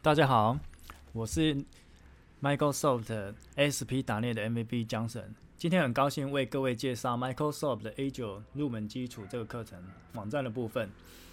大家好，我是 Microsoft ASP.NET 的 MVP Johnson。今天很高兴为各位介绍 Microsoft 的 A9 入门基础这个课程网站的部分。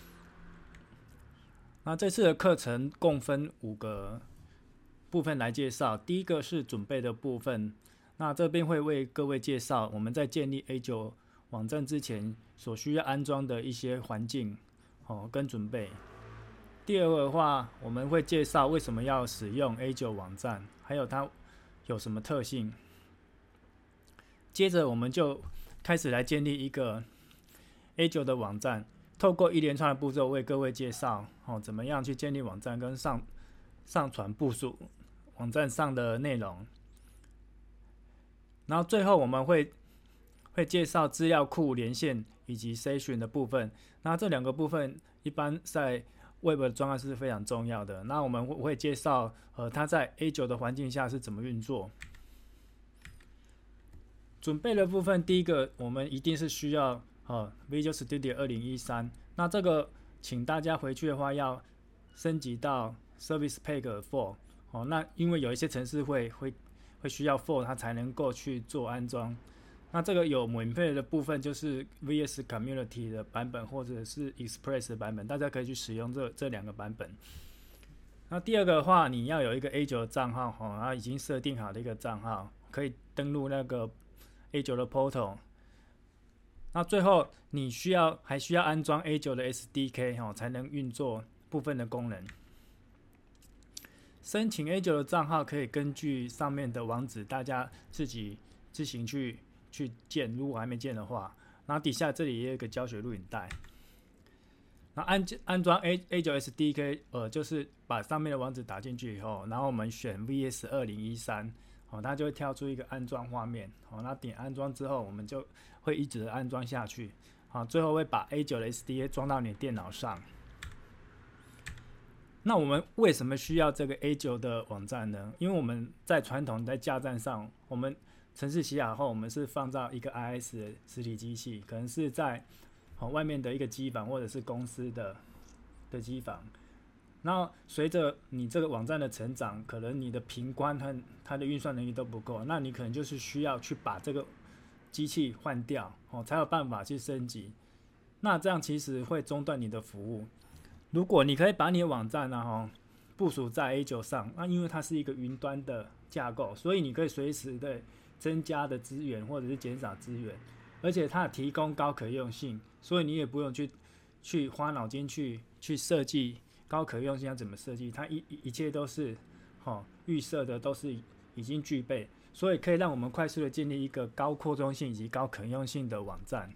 那这次的课程共分5个部分来介绍。第一个是准备的部分，那这边会为各位介绍我们在建立 A9 网站之前所需要安装的一些环境跟准备。第二个的话，我们会介绍为什么要使用 A9 网站，还有它有什么特性。接着我们就开始来建立一个 A9 的网站，透过一连串的步骤为各位介绍怎么样去建立网站跟上传部署网站上的内容。然后最后我们会介绍资料库连线以及 session 的部分。那这2个部分一般在Web 的专案是非常重要的。那我们会介绍它在 A9 的环境下是怎么运作。准备的部分，第一个我们一定是需要Visual Studio 2013。那这个请大家回去的话要升级到 Service Pack 4。那因为有一些程式会需要 4 它才能够去做安装。那这个有免费的部分就是 VS Community 的版本或者是 Express 的版本，大家可以去使用这2个版本。那第二个的话，你要有一个 A9 的账号它已经设定好的一个账号，可以登录那个 A9 的 Portal。那最后你还需要安装 A9 的 SDK 才能运作部分的功能。申请 A9 的账号可以根据上面的网址，大家自己自行去建，如果还没建的话。然后底下这里也有一个教学录影带。那安装 A9 SDK， 就是把上面的网址打进去以后，然后我们选 VS 2013，它就会跳出一个安装画面。那点安装之后，我们就会一直安装下去。最后会把 A9 的 SDK 装到你的电脑上。那我们为什么需要这个 A9 的网站呢？因为我们在传统在架站上，我们程式写好后，我们是放到一个 IS 的实体机器，可能是在外面的一个机房或者是公司的机房。然后随着你这个网站的成长，可能你的频宽和它的运算能力都不够，那你可能就是需要去把这个机器换掉才有办法去升级。那这样其实会中断你的服务。如果你可以把你的网站部署在 A9 上，那因为它是一个云端的架构，所以你可以随时的增加的资源或者是减少资源，而且它提供高可用性，所以你也不用去花脑筋去设计高可用性要怎么设计，它一切都是预设的，都是已经具备，所以可以让我们快速的建立一个高扩充性以及高可用性的网站。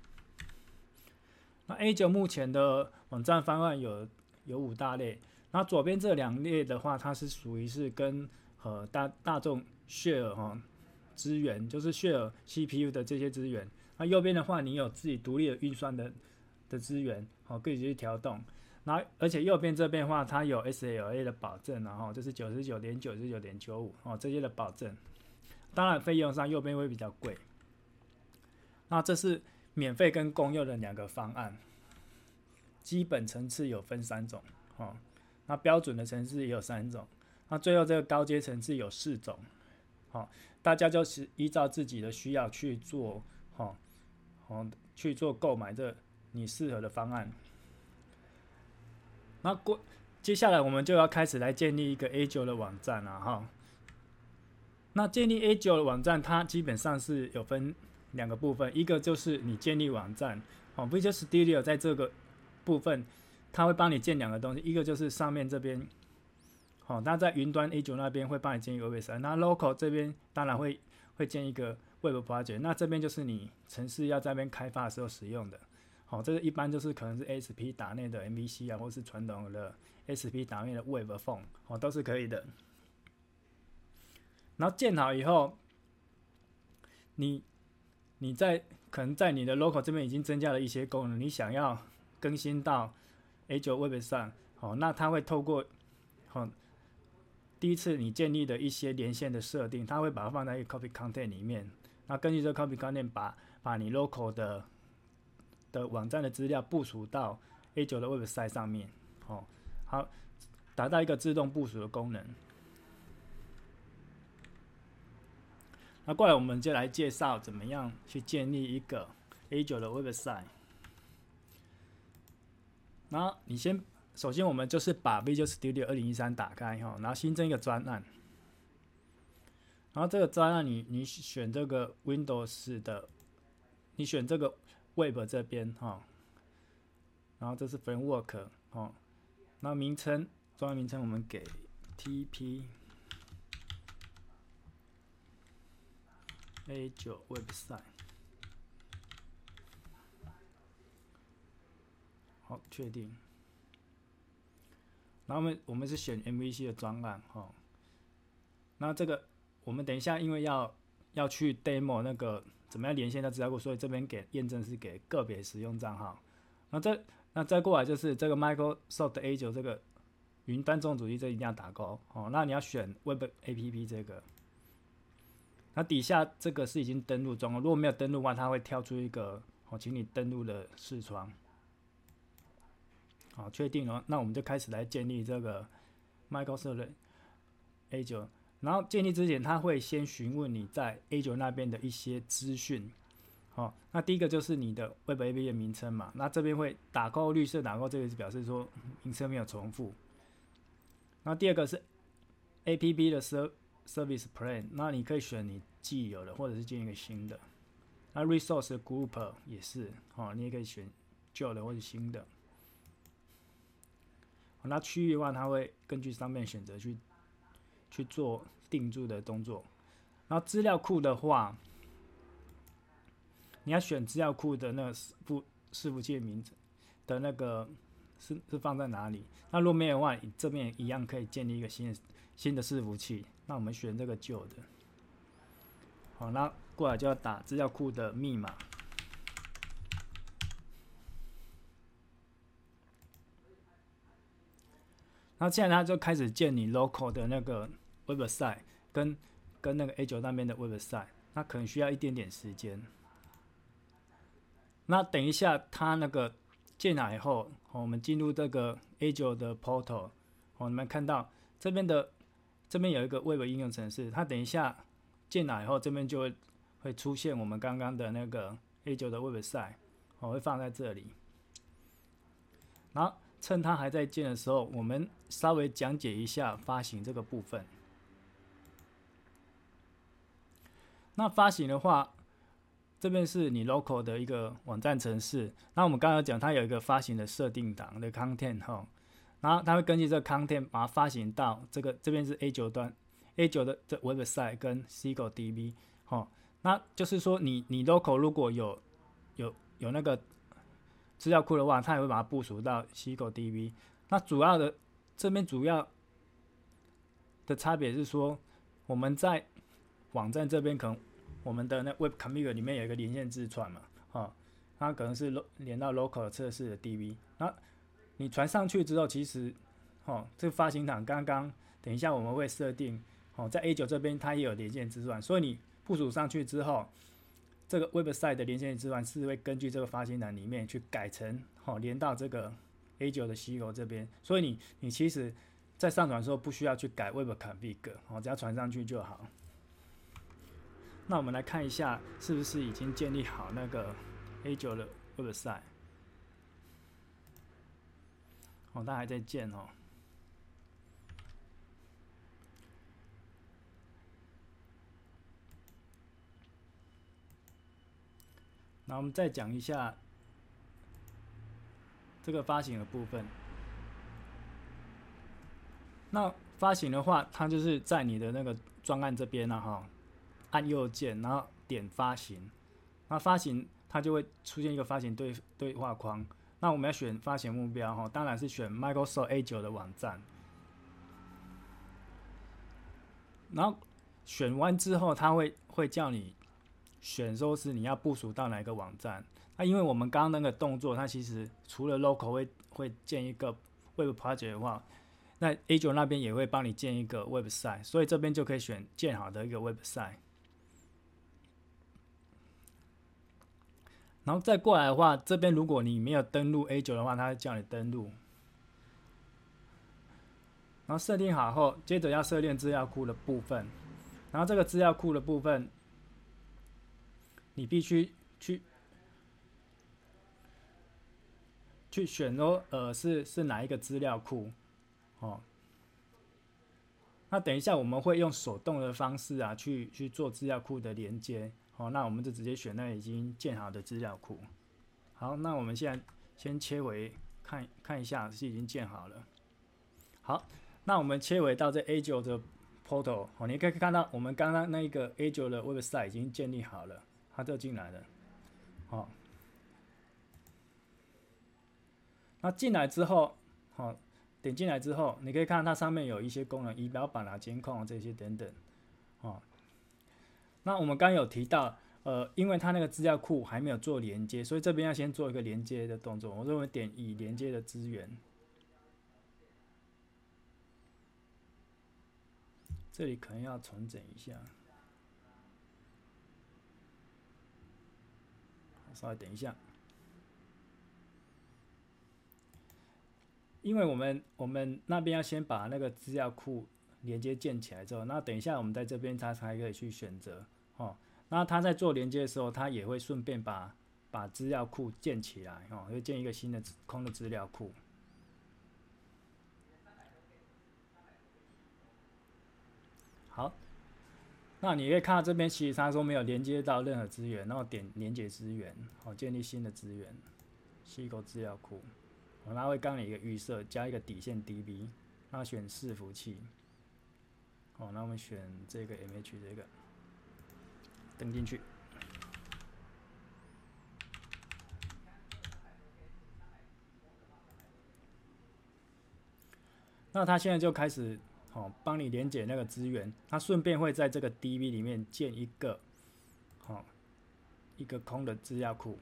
那 A9 目前的网站方案有5大类，然后左边这2列的话，它是属于是跟大众 share 资源，就是 share CPU 的这些资源。那右边的话，你有自己独立的运算的资源可以去调动。然后而且右边这边的话，它有 SLA 的保证，然后就是 99.9、99.95 这些的保证。当然费用上右边会比较贵。那这是免费跟公用的2个方案。基本层次有分3种那标准的层次也有3种，那最后这个高阶层次有4种大家就是依照自己的需要去做购买这你适合的方案。那接下来我们就要开始来建立一个 A9 的网站了那建立 A9 的网站，它基本上是有分2个部分，一个就是你建立网站Visual Studio 在这个部分它会帮你建2个东西，一个就是上面这边它在云端 A9 那边会帮你建一个 OS， 那 Local 这边当然会建一个 Web Project， 那这边就是你程式要在那边开发的时候使用的这个一般就是可能是 ASP.NET 的 MVC 或是传统的 ASP.NET 的 Web Form 都是可以的。然后建好以后，你可能在你的 Local 这边已经增加了一些功能，你想要更新到 A9 Web 上那它会透过第一次你建立的一些连线的设定，它会把它放在一个 Copy Content 里面，那根据这个 Copy Content 把你 Local 的网站的资料部署到 A9 的 Website 上面好， 达到一个自动部署的功能。那过来我们就来介绍怎么样去建立一个 A9 的 website。然后你首先我们就是把 Visual Studio 2013打开哈，然后新增一个专案。然后这个专案你选这个 Windows 的，你选这个 Web 这边哈，然后这是 Framework 哈，然后专案名称我们给 TP A9 Website， 好，确定。然后我们是选 MVC 的专案哈，那这个我们等一下因为要去 demo 那个怎么样连线到资料库，所以这边给验证是给个别使用账号。那再过来就是这个 Microsoft A9 这个云端中主机，这一定要打勾哦。那你要选 Web APP 这个，那底下这个是已经登录中了，如果没有登录的话，它会跳出一个请你登录的视窗。好，确定了，那我们就开始来建立这个 Microsoft A9。然后建立之前，他会先询问你在 A9 那边的一些资讯。好，那第一个就是你的 Web APP 的名称嘛，那这边会打勾，绿色打勾，这个是表示说名称没有重复。那第二个是 APP 的 Service Plan， 那你可以选你既有的，或者是建一个新的。那 Resource Group 也是，你也可以选旧的或者新的。那区域的话，它会根据上面选择去做定住的动作。然后资料库的话，你要选资料库的那个伺服器的名字的那个是放在哪里？那如果没有的话，你这边一样可以建立一个新的伺服器。那我们选这个旧的。好，那过来就要打资料库的密码。那现在它就开始建你 local 的那个 website 跟那个 A9 那边的 website， 那可能需要一点点时间。那等一下它那个建好以后，我们进入这个 A9 的 portal， 你们看到这边有一个 web 应用程式，它等一下建好以后，这边就会出现我们刚刚的那个 A9 的 website， 会放在这里。然后趁它还在建的时候，我们稍微讲解一下发行这个部分。那发行的话，这边是你 local 的一个网站程式。那我们刚刚讲，它有一个发行的设定档的 content 然后它会根据这个 content 把它发行到这边是 A9 端 ，A9 的这 website 跟 SQL DB 那就是说你 local 如果有那个资料库的话，它也会把它部署到 SQL DB。那这边主要的差别是说，我们在网站这边可能我们的那 Web Config 里面有一个连线字串嘛，它可能是连到 local 测试的 DB。那你传上去之后，其实这个发行档刚刚等一下我们会设定，在 A9 这边它也有连线字串，所以你部署上去之后，这个 website 的连线字串是会根据这个发行档里面去改成连到这个 A9 的 SQL 这边，所以你其实在上传的时候不需要去改 Web Config， 只要传上去就好。那我们来看一下是不是已经建立好那个 A9 的 website。它还在建那我们再讲一下这个发行的部分。那发行的话，它就是在你的那个专案这边按右键，然后点发行。那发行它就会出现一个发行对话框。那我们要选发行目标当然是选 Microsoft A9 的网站。然后选完之后，它会叫你选说是你要部署到哪一个网站。那因为我们刚刚那个动作，它其实除了 local 会建一个 web project 的话，那 A9 那边也会帮你建一个 website， 所以这边就可以选建好的一个 website。然后再过来的话，这边如果你没有登录 A9 的话，它会叫你登录。 然后设定好后，接着要设定资料库的部分，然后这个资料库的部分，你必须去选说，是哪一个资料库，哦。那等一下我们会用手动的方式啊，去做资料库的连接，好，那我们就直接选那已经建好的资料库。好，那我们现在先切回看一下是已经建好了。好，那我们切回到这 A9 的 portal， 哦，你可以看到我们刚刚那个 A9 的 website 已经建立好了，它就进来了。好，那进来之后，好，点进来之后，你可以看到它上面有一些功能，仪表板啊、监控这些等等。哦，那我们刚刚有提到，因为它那个资料库还没有做连接，所以这边要先做一个连接的动作。我认为点已连接的资源，这里可能要重整一下，稍微等一下。因为我们那边要先把那个资料库连接建起来之后，那等一下我们在这边它才可以去选择哦。那它在做连接的时候，它也会顺便把资料库建起来哦，会建一个新的空的资料库。好，那你可以看到这边其实它说没有连接到任何资源，然后点连接资源，好，建立新的资源，吸口资料库。它会刚你一个预设，加一个底线 DB， 那选伺服器。好，那我们选这个 MH 这个，登进去。那它现在就开始帮你连接那个资源，它顺便会在这个 DB 里面建一个一个空的资料库。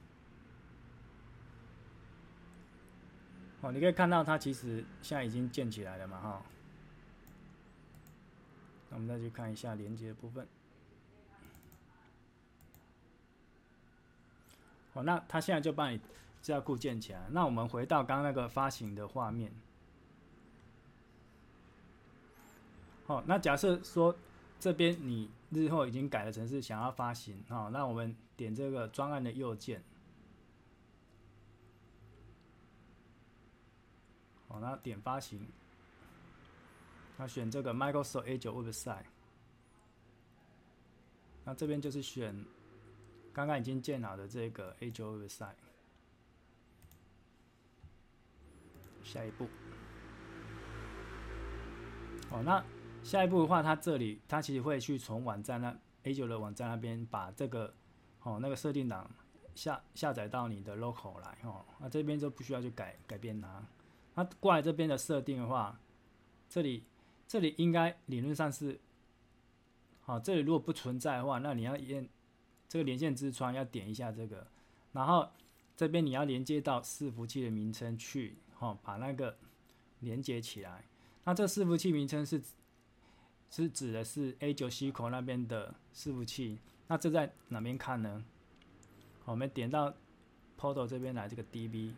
你可以看到它其实现在已经建起来了嘛，那我们再去看一下连接的部分。那它现在就帮你资料库建起来。那我们回到刚刚那个发行的画面。那假设说这边你日后已经改了程式，想要发行，那我们点这个专案的右键。好，那点发行，那选这个 Microsoft A9 Website， 那这边就是选刚刚已经建好的这个 A9 Website。下一步，那下一步的话，它这里它其实会去从网站那 A9 的网站那边把这个那个设定档下载到你的 local 来，那这边就不需要去改变它。那过来这边的设定的话，这里应该理论上是，这里如果不存在的话，那你要这个连线之窗要点一下这个，然后这边你要连接到伺服器的名称去，把那个连接起来。那这伺服器名称是指的是 A9 Cisco 那边的伺服器。那这在哪边看呢？我们点到 Portal 这边来，这个 DB。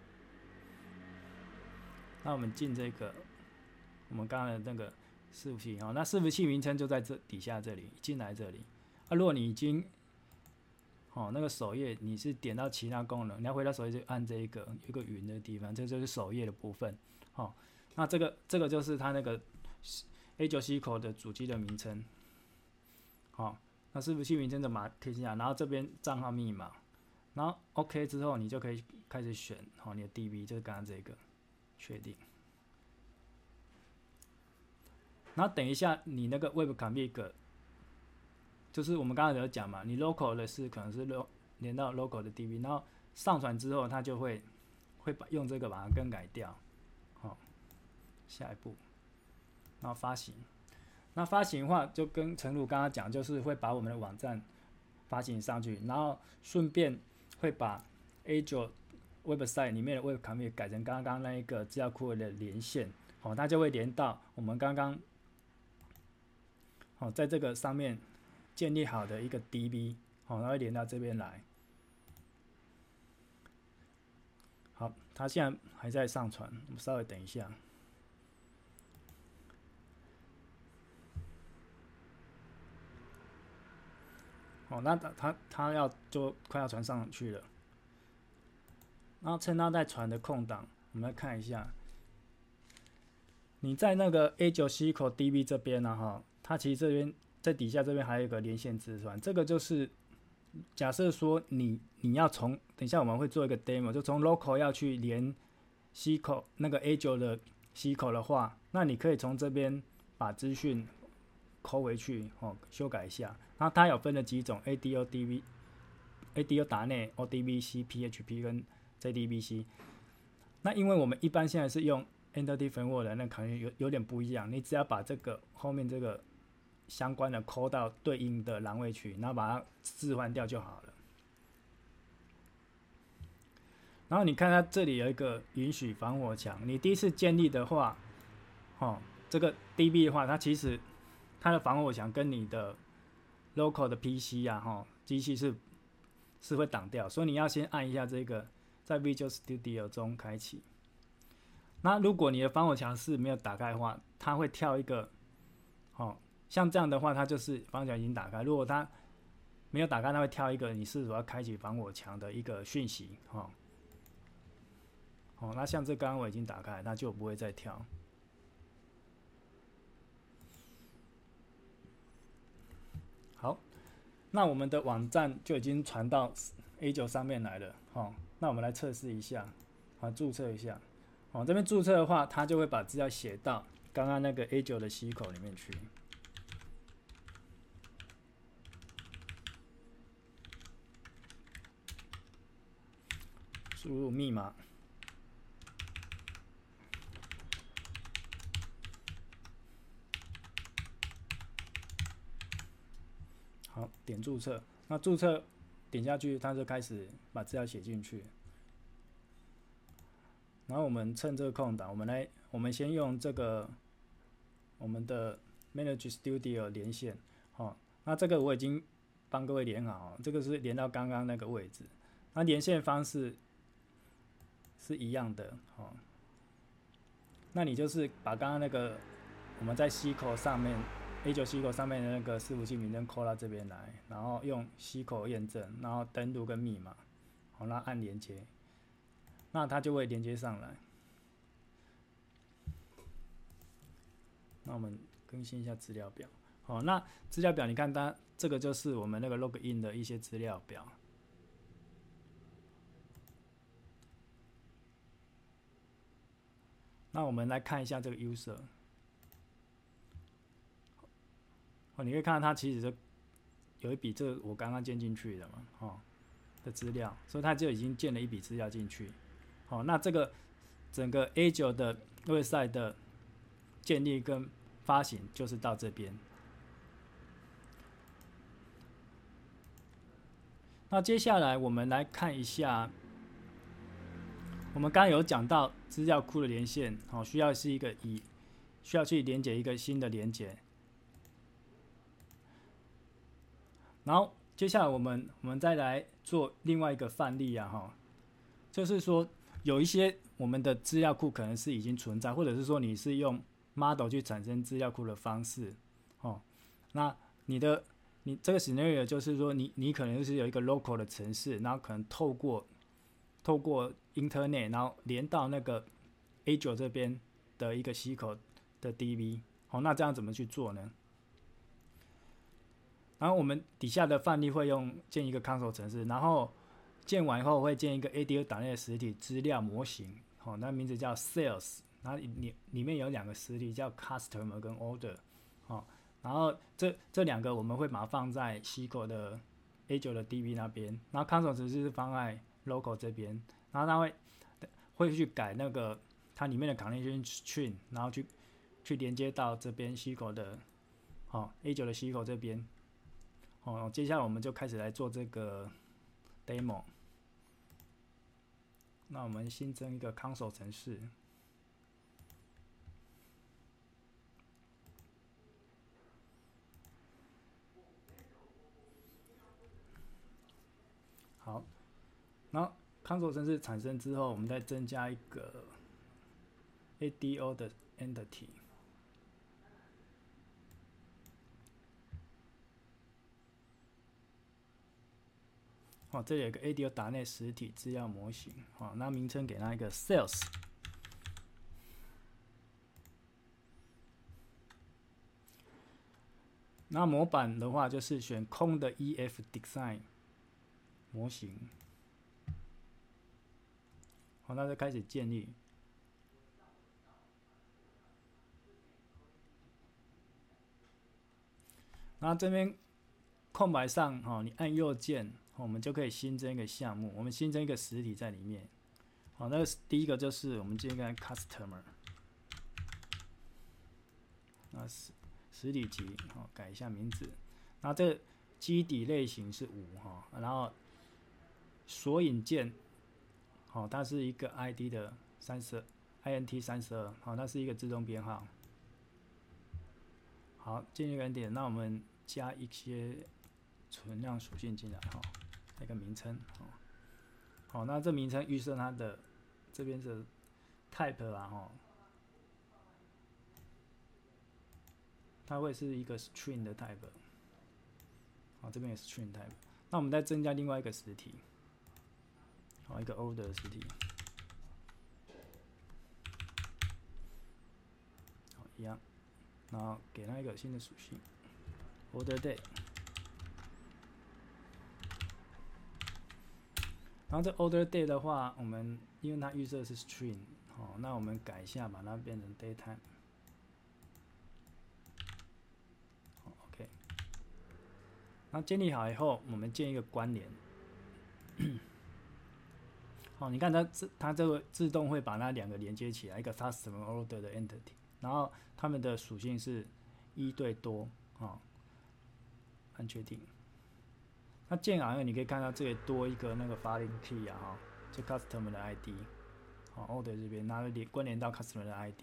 那我们进这个我们刚刚的那个伺服器，那伺服器名称就在这底下这里，进来这里。如果你已经那个首页你是点到其他功能，你要回到首页就按这一个有一个云的地方，这就是首页的部分。那这个就是它那个 A9 Cisco 的主机的名称。那伺服器名称就把它贴下来，然后这边账号密码，然后 OK 之后，你就可以开始选你的 DB， 就是刚刚这个确定。然后等一下，你那个 Web Config， 就是我们刚才有讲嘛，你 local 的是可能是连到 local 的 DB， 然后上传之后，它就会用这个把它更改掉。下一步，然后发行。那发行的话，就跟陈儒刚刚讲，就是会把我们的网站发行上去，然后顺便会把 A9 Website 里面的 Web Config 改成刚刚那一个资料库的连线，它就会连到我们刚刚在这个上面建立好的一个 DB，它会连到这边来。好，它现在还在上传，我们稍微等一下。 那它就快要传上去了。然后趁它在传的空档，我们来看一下，你在那个 A9C 口 DB 这边呢，它其实这边在底下这边还有一个连线直传，这个就是假设说你要从等一下我们会做一个 demo， 就从 local 要去连 C 口那个 A9 的 C 口的话，那你可以从这边把资讯抠回去，修改一下。然后它有分了几种 ADO、打内、ODBC、PHP 跟 JDBC。那因为我们一般现在是用 Entity Framework 的，那可能有点不一样。你只要把这个后面这个相关的抠到对应的栏位去，然后把它置换掉就好了。然后你看它这里有一个允许防火墙，你第一次建立的话，这个 DB 的话，它其实它的防火墙跟你的 local 的 PC 机器是会挡掉，所以你要先按一下这个在 Visual Studio 中开启。那如果你的防火墙是没有打开的话，它会跳一个，像这样的话，它就是防火墙已经打开。如果它没有打开，它会跳一个你是否要开启防火墙的一个讯息，那像这刚刚我已经打开，那就不会再跳。好，那我们的网站就已经传到 A9 上面来了，那我们来测试一下，注册一下，这边注册的话，它就会把资料写到刚刚那个 A9 的 C 口里面去。输入密码，好，点注册。那注册点下去，它就开始把资料写进去。然后我们趁这个空档，我们先用这个我们的 Manage Studio 连线，那这个我已经帮各位连好，这个是连到刚刚那个位置。那连线方式是一样的，那你就是把刚刚那个我们在 C 口上面 A9 C 口上面的那个伺服器名称扣到这边来，然后用 C 口验证，然后登录跟密码，那按连接，那它就会连接上来。那我们更新一下资料表，那资料表你看它这个就是我们那个 login 的一些资料表。那我们来看一下这个 user， 你可以看到它其实有一笔这个我刚刚建进去的嘛，的资料，所以它就已经建了一笔资料进去。那这个整个 A9 的 website 的建立跟发行就是到这边。那接下来我们来看一下，我们刚刚有讲到资料库的连线，需要去连接一个新的连接。然后接下来我们再来做另外一个范例就是说有一些我们的资料库可能是已经存在，或者是说你是用 model 去产生资料库的方式，那你这个 scenario 就是说你可能是有一个 local 的程式，然后可能透过 internet 然后连到那个 A9 这边的一个 C 口的 DB，那这样怎么去做呢？然后我们底下的范例会建一个 console 程式，然后建完以后会建一个 ADO 档案的实体资料模型，那名字叫 sales， 然后里面有两个实体叫 customer 跟 order，然后这两个我们会把它放在 C 口的 A9 的 DB 那边，然后 console 程式是放在 local 这边，然后它会去改那个它里面的 connection string， 然后去连接到这边 C 口的A9 的 C 口这边。接下来我们就开始来做这个 demo。那我们新增一个 console 程式。好，然后 console 程式产生之后，我们再增加一个 ADO 的 entity。 这里有个 ADO 打内实体资料模型，那名称给它一个 sales。那模板的话，就是选空的 EF Design 模型，那就开始建立。那这边空白上，你按右键，我们就可以新增一个项目。我们新增一个实体在里面。那第一个就是我们这个 Customer， 那实体集，改一下名字。那这基底类型是5，然后索引键，它是一个 ID 的INT 32，它是一个自动编号。好，建立原点，那我们加一些存量属性进来，那个名称，那这名称预设它的这边是 type 啦，它会是一个 string 的 type， 这边也是 string type。那我们再增加另外一个实体，一个 order 的实体，一样，然后给它一个新的属性 order date。然后这 order date 的话，我们因为它预设是 string，那我们改一下，把它变成 datetime。OK， 那建立好以后，我们建一个关联。你看它这个自动会把那2个连接起来，一个 customer order 的 entity， 然后它们的属性是1对多，按确定。那建好以后，你可以看到这里多一个那个发令 key 啊，就 customer 的 ID， order 这边，然后关联到 customer 的 ID，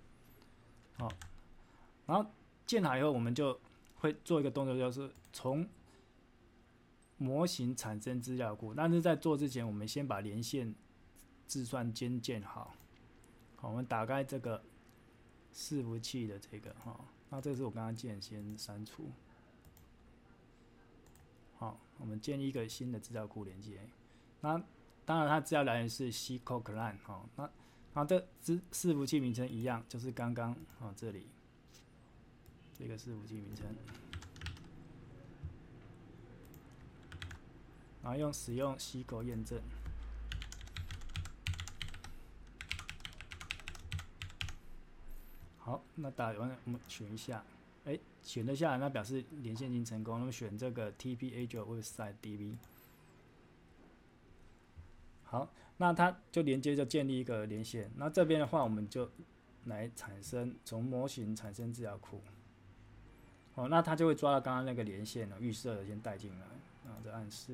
然后建好以后，我们就会做一个动作，就是从模型产生资料库。但是在做之前，我们先把连线字算先建好。我们打开这个伺服器的这个，那这个是我刚刚建，先删除。我们建立一个新的资料库连接。那当然，它资料来源是 SQL Client，那这伺服器名称一样，就是刚刚这里这个伺服器名称，然后使用 SQL 验证。好，那打完我们选一下，选得下来，那表示连线已经成功。那么选这个 TP Azure Website DB。好，那它就连接就建立一个连线。那这边的话，我们就来从模型产生资料库。那它就会抓到刚刚那个连线预设的先带进来，然后再按4。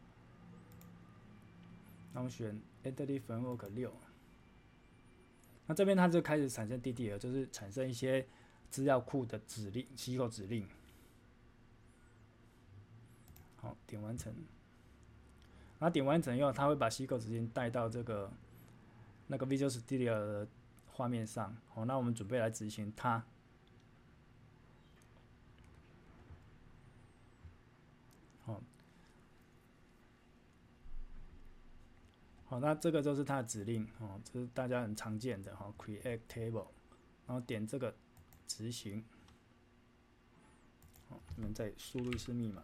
那我们选 Entity Framework 6。那这边它就开始产生 DDL， 就是产生一些资料库的指令 ，SQL 指令。好，点完成。然后点完成以后，它会把 SQL 指令带到那个 Visual Studio 的画面上。那我们准备来执行它。好，那这个就是它的指令，这是大家很常见的，create table， 然后点这个执行，我们再输入一次密码。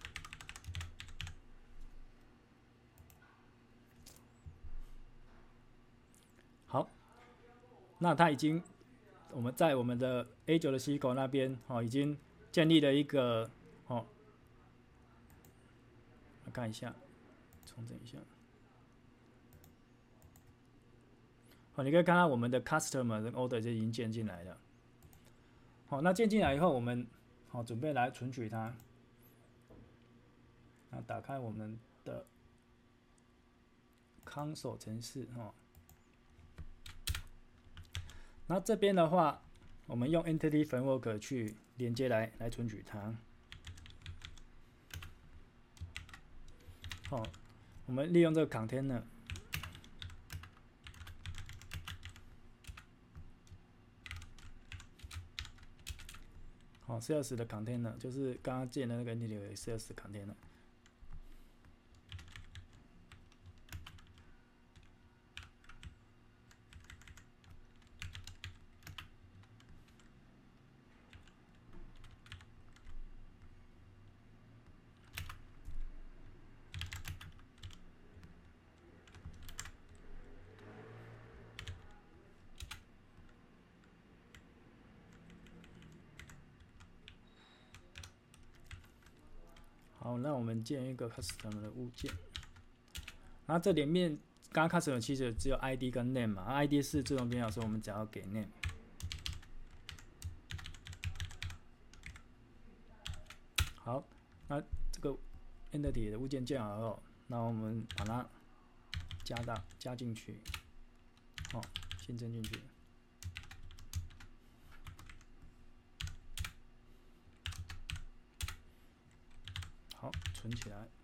好，那它我们在我们的 A9 的 SQL 那边，已经建立了一个，来看一下，重整一下。你可以看到我们的 customer 的 order 就已经建进来了。那建进来以后，我们准备来存取它。那打开我们的 console 程式，那这边的话，我们用 Entity Framework 去连接来存取它。我们利用这个 container。sales 的 container 就是刚刚建的那个 entity sales container。 好，那我们建一个 custom 的物件，然后这里面刚刚 custom 其实只有 ID 跟 name 嘛 ，ID 是自动编号，所以我们只要给 name。好，那这个 entity 的物件建好后，那我们把它加进去，新增进去。好，存起来。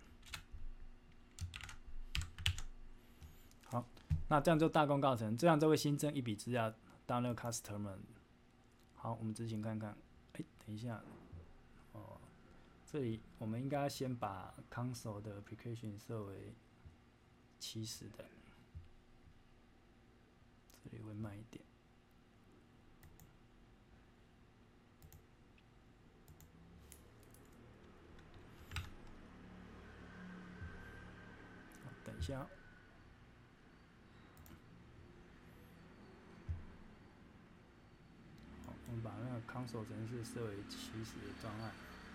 好，那这样就大功告成，这样就会新增一笔资料到那个 customer。好，我们执行看看。等一下，这里我们应该先把 console 的 application 设为70的，这里会慢一点。等一下。我们把那个 console 程式设为70的专案。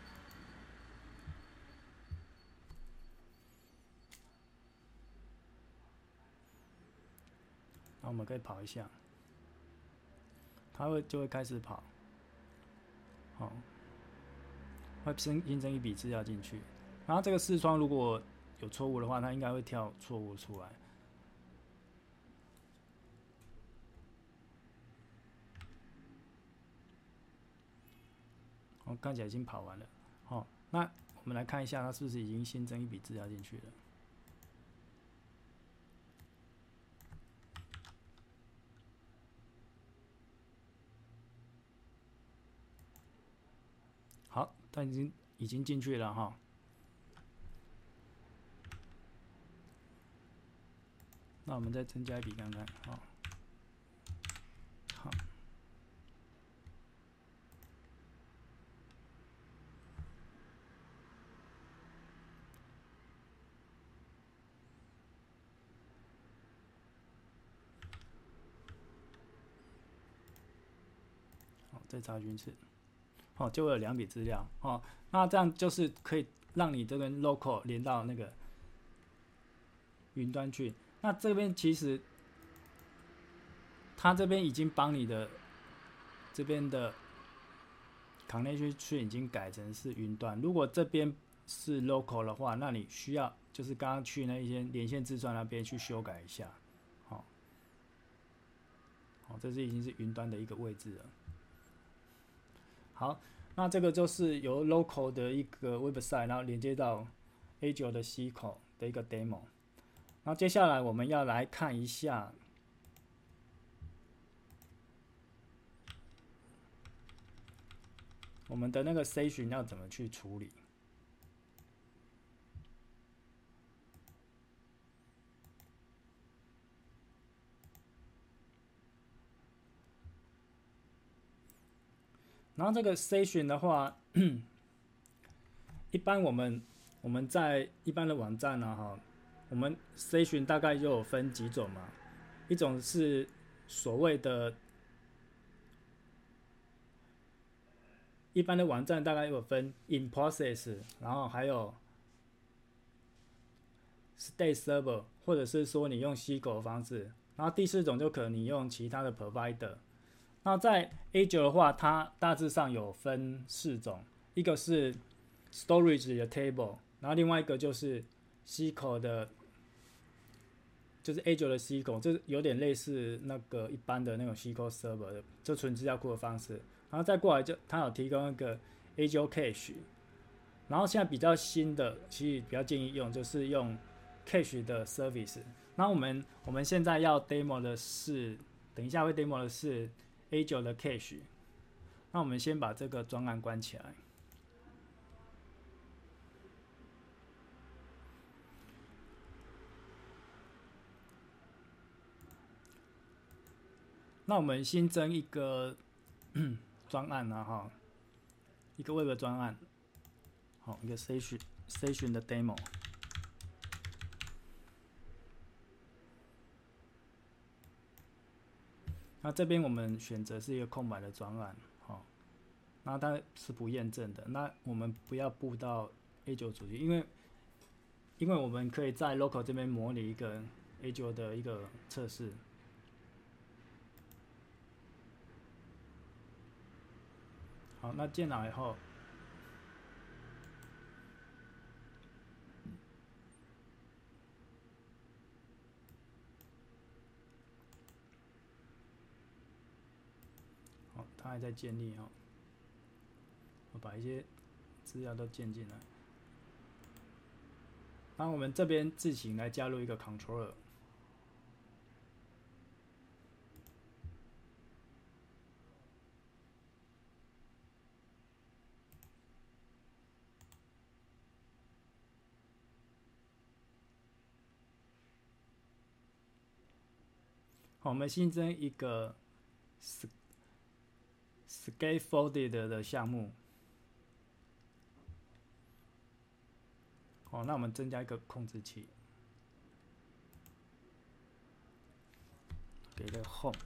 那我们可以跑一下，它就会开始跑。好，会新增一笔资料进去。然后这个视窗如果有错误的话，它应该会跳错误出来。看起来已经跑完了。那我们来看一下，它是不是已经新增一笔资料进去了？好，它已经进去了哈。那我们再增加一笔看看，好。再查询一次，就会有2笔资料，那这样就是可以让你这个 local 连到那个云端去。那这边其实它这边已经帮你的这边的 connection 去已经改成是云端。如果这边是 local 的话，那你需要就是刚刚去那一些连线字串那边去修改一下，这是已经是云端的一个位置了。好，那这个就是由 local 的一个 website， 然后连接到 A9 的 SQL 的一个 demo。那接下来我们要来看一下我们的那个 session 要怎么去处理。然后这个 session 的话，一般我们在一般的网站呢，我们 session 大概就有分几种嘛，一种是所谓的一般的网站大概有分 in process， 然后还有 state server， 或者是说你用 SQL 的方式，然后第4种就可能你用其他的 provider。那在 A9 的话，它大致上有分4种，一个是 storage 的 table， 然后另外一个就是 SQL 的，就是 A9 的 SQL， 这有点类似那个一般的那种 SQL server 的，就纯资料库的方式。然后再过来就它有提供一个 A9 cache， 然后现在比较新的，其实比较建议用就是用 cache 的 service。那我们现在要 demo 的是，等一下会 demo 的是A9 的 cache， 那我们先把这个专案关起来。那我们新增一个专案啊，一个 Web 专案，一个 session 的 demo。那这边我们选择是一个空白的专案，那它是不验证的。那我们不要布到 A9主机，因为我们可以在 local 这边模拟一个 A9的一个测试。好，那建好以后，好，它还在建立哦。我把一些资料都建进来。然后我们这边自行来加入一个 controller。好，我们新增一个 scaffolded 的项目。好，那我们增加一个控制器，给个 home。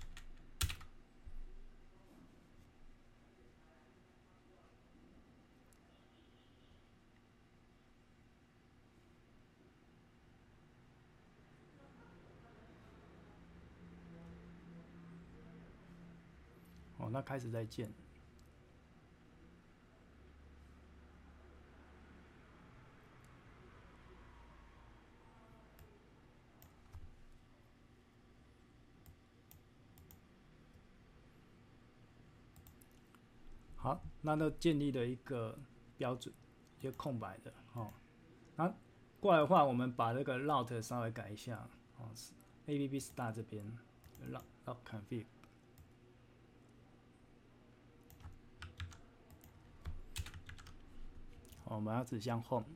哦，那开始在建。好，那都建立了一个标准，一个空白的哦。那过来的话，我们把这个 route 稍微改一下哦 ，app start 这边 route config。我们要指向 home。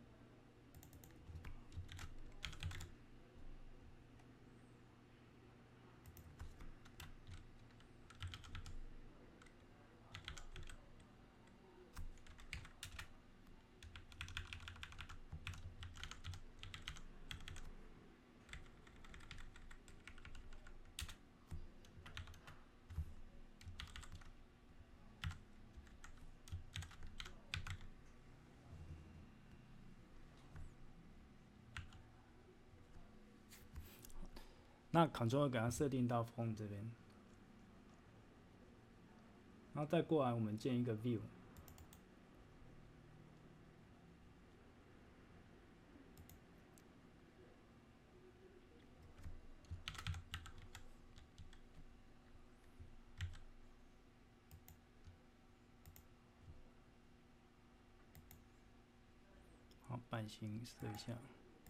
那 control 给它设定到 home 这边，然后再过来我们建一个 view。好，版型设一下。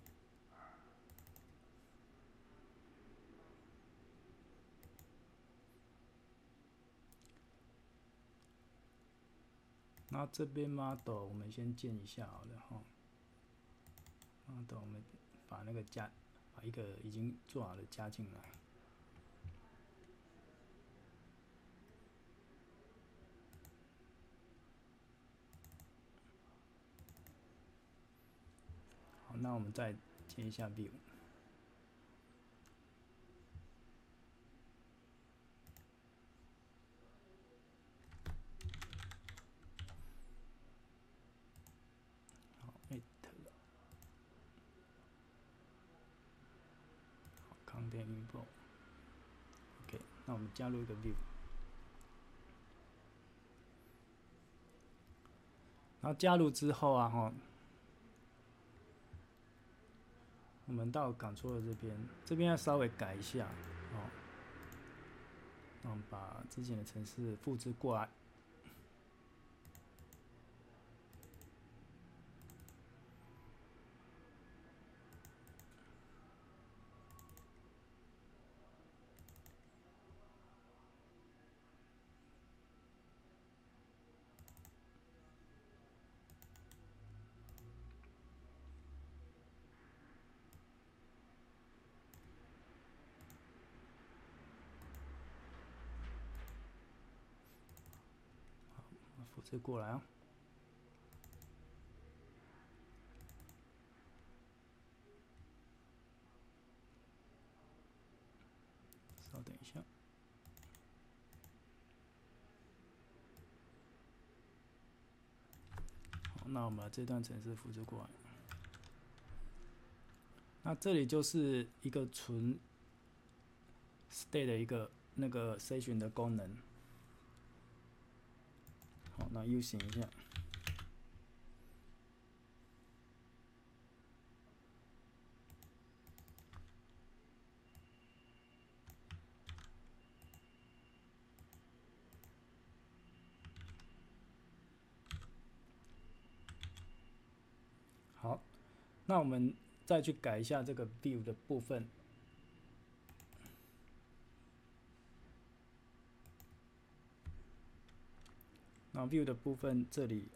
然后这边 model 我们先建一下好了哈。model 我们把那个把一个已经做好的加进来。好，那我们再建一下 view。好 ，it。好 ，content info。OK， 那我们加入一个 view。然后加入之后啊，哈，我们到 control 这边要稍微改一下哦。那我们把之前的程式复制过来。复制过来哦。稍等一下。好， 那我们把这段程式复制过来。那这里就是一个纯 state 的一个那个 session 的功能。好，那 U 型一下。好，那我们再去改一下这个 view 的部分。那 view 的部分这里，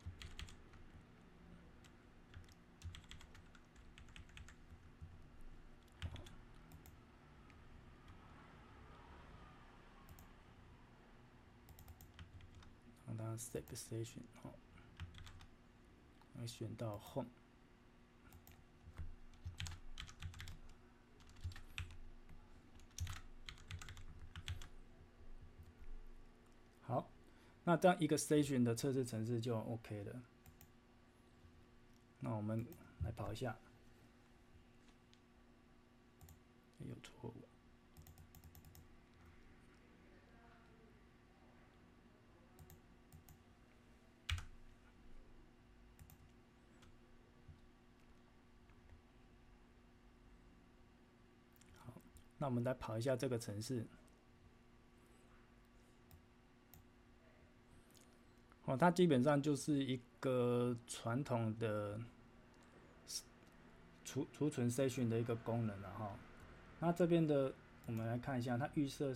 让它 set session 好，来选到 home。好，那这样一个 station 的测试程式就 OK 了。那我们来跑一下，有错误。好，那我们来跑一下这个程式。哦，它基本上就是一个传统的储存 session 的一个功能了哈。那这边的我们来看一下，它预设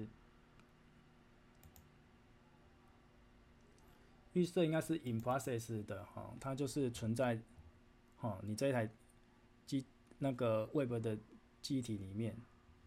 应该是 in process 的哈，它就是存在你这一台那个 Web 的记忆体里面。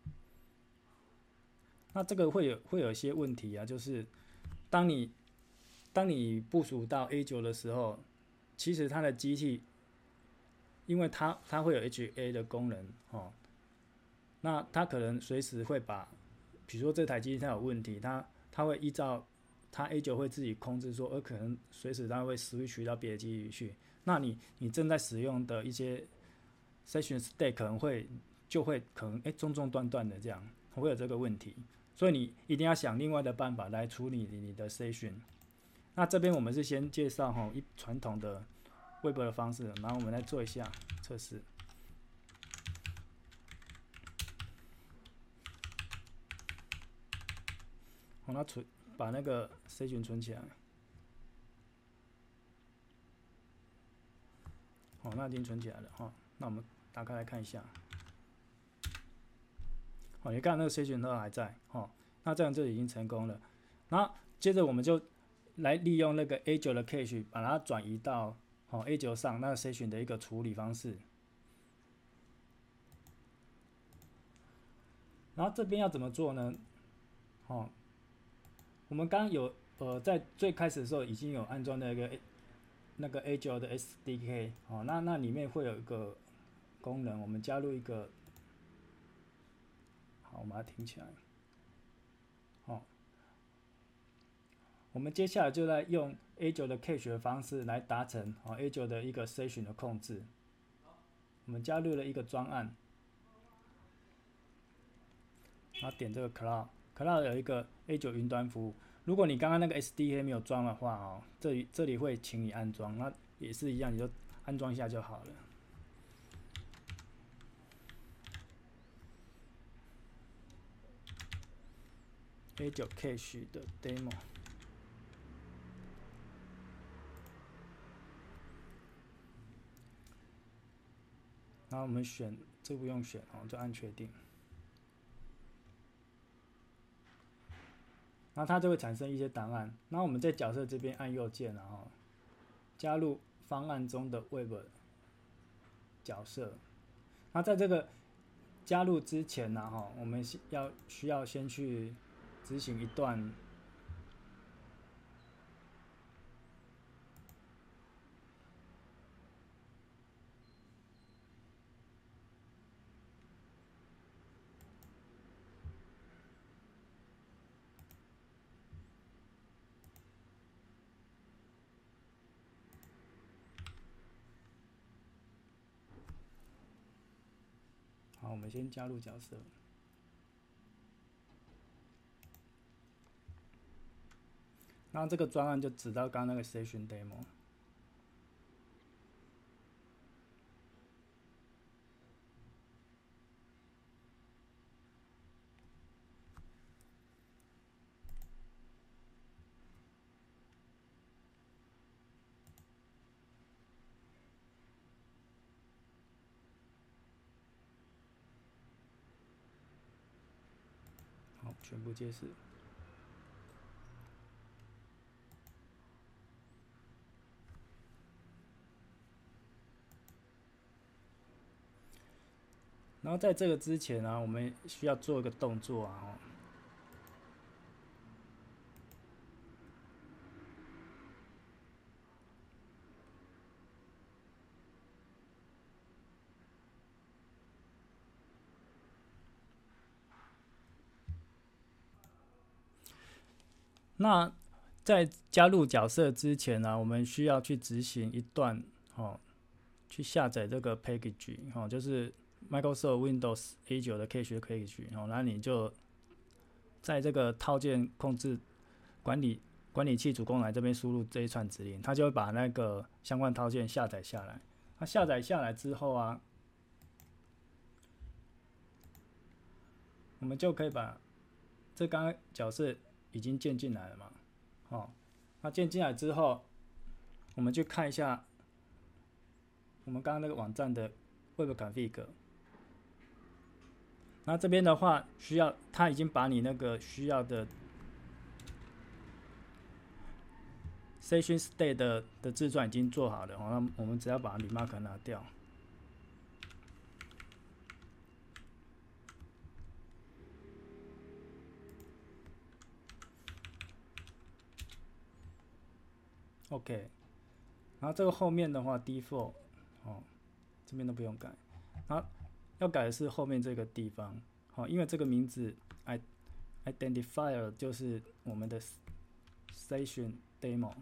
那这个会有一些问题啊，就是当你部署到 A9 的时候，其实它的机器，因为它会有 HA 的功能那它可能随时会把，比如说这台机器它有问题，它会依照它 A9 会自己控制说，可能随时它会 switch 到别的机器去。那你正在使用的一些 session state 可能会中断断的这样，会有这个问题。所以你一定要想另外的办法来处理你的 session。那这边我们是先介绍传统的 Web 的方式，然后我们来做一下测试。那把那个 session 存起来。那已经存起来了那我们打开来看一下。你看那个 session 都还在那这样就已经成功了。然后接着我们就来利用那个 A9 的 cache 把它转移到A9 上那个 session 的一个处理方式。然后这边要怎么做呢？我们刚刚有在最开始的时候已经有安装那个 A9 的 SDK 那里面会有一个功能，我们加入一个，好，我们把它停起来。我们接下来就来用 A9 的 cache 的方式来达成A9 的一个 session 的控制。我们加入了一个专案，然后点这个 Cloud 有一个 A9 云端服务。如果你刚刚那个 SDK 没有装的话这里会请你安装，那也是一样，你就安装一下就好了。A9 cache 的 demo。然后我们选，这不用选就按确定。然后它就会产生一些档案。然后我们在角色这边按右键，然后加入方案中的 Web 角色。那在这个加入之前我们需要先去执行一段。 们先加入角色，然后这个专案就指到刚刚那个 Station Demo。好，全部揭示。然后在这个之前呢，我们需要做一个动作啊。那在加入角色之前呢，我们需要去执行一段去下载这个 package 就是 Microsoft Windows A9 的 cache package 那你就在这个套件控制管理器主功能这边输入这一串指令，它就会把那个相关套件下载下来。它下载下来之后啊，我们就可以把这刚刚角色已经建进来了嘛，那建进来之后，我们去看一下我们刚刚那个网站的 Web Config。那这边的话，它已经把你那个需要的 Session State 的字段已经做好了，那我们只要把 Remark 拿掉。OK， 然后这个后面的话 Default 这边都不用改，然后要改的是后面这个地方，因为这个名字 Identifier 就是我们的 Station Demo，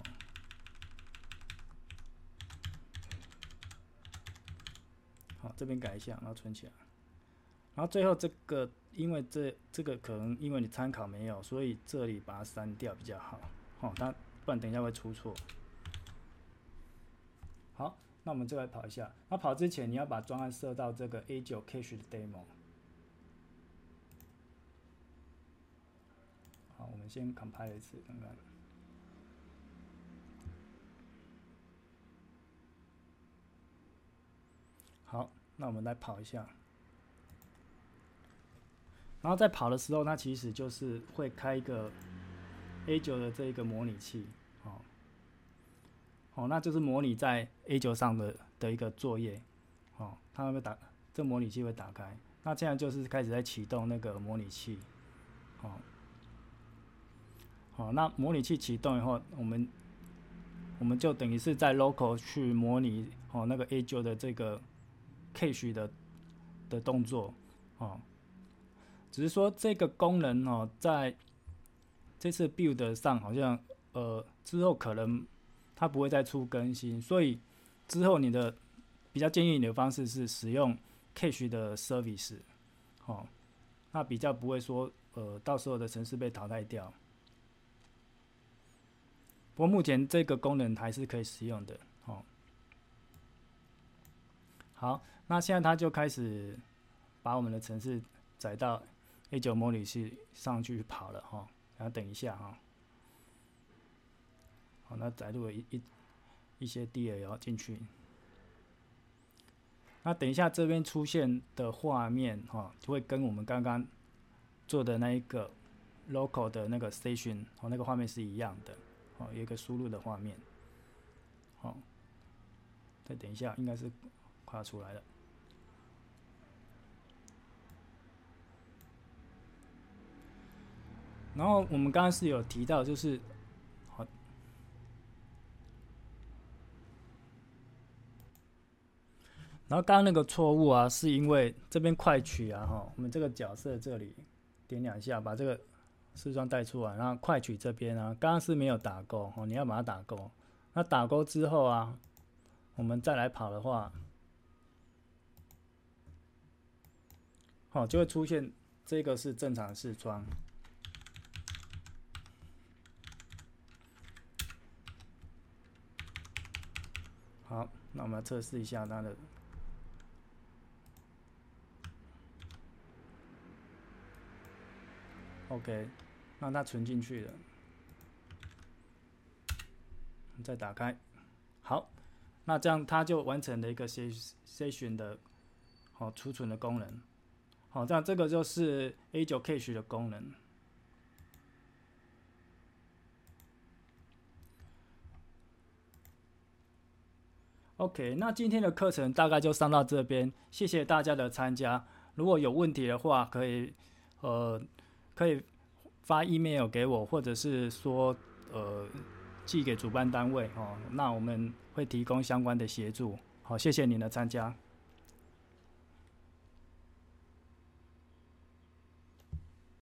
好，这边改一下，然后存起来。然后最后这个，因为这个可能因为你参考没有，所以这里把它删掉比较好，不然等一下会出错。好，那我们就来跑一下。那跑之前你要把专案设到这个 A9 Cache 的 Demo。好，我们先 compile 一次看看。好，那我们来跑一下。然后在跑的时候，它其实就是会开一个 A9 的这个模拟器，那就是模拟在 A9 上的一个作业，它会这模拟器会打开。那这样就是开始在启动那个模拟器，那模拟器启动以后，我们就等于是在 local 去模拟那个 A9 的这个 cache 的动作，只是说这个功能在这次 build 上好像之后可能它不会再出更新，所以之后你的比较建议你的方式是使用 cache 的 service，那比较不会说到时候的程式被淘汰掉。不过目前这个功能还是可以使用的，好，那现在它就开始把我们的程式载到 A9 模拟器上去跑了，然后等一下好，那载入了一些 DLL 进去。那等一下这边出现的画面就会跟我们刚刚做的那一个 local 的那个 station 那个画面是一样的，有一个输入的画面，再等一下应该是快出来了。然后我们刚刚是有提到，就是然后刚刚那个错误啊，是因为这边快取啊，我们这个角色这里点2下，把这个视窗带出来，然后快取这边啊，刚刚是没有打勾，你要把它打勾。那打勾之后啊，我们再来跑的话， 就会出现这个是正常的视窗。好，那我们来测试一下它的。OK， 让它存进去了，再打开。好，那这样它就完成了一个 session 的储存的功能。好，这样这个就是 A9 Cache 的功能。OK， 那今天的课程大概就上到这边，谢谢大家的参加。如果有问题的话，可以发 email 给我，或者是说寄给主办单位那我们会提供相关的协助。好，谢谢您的参加。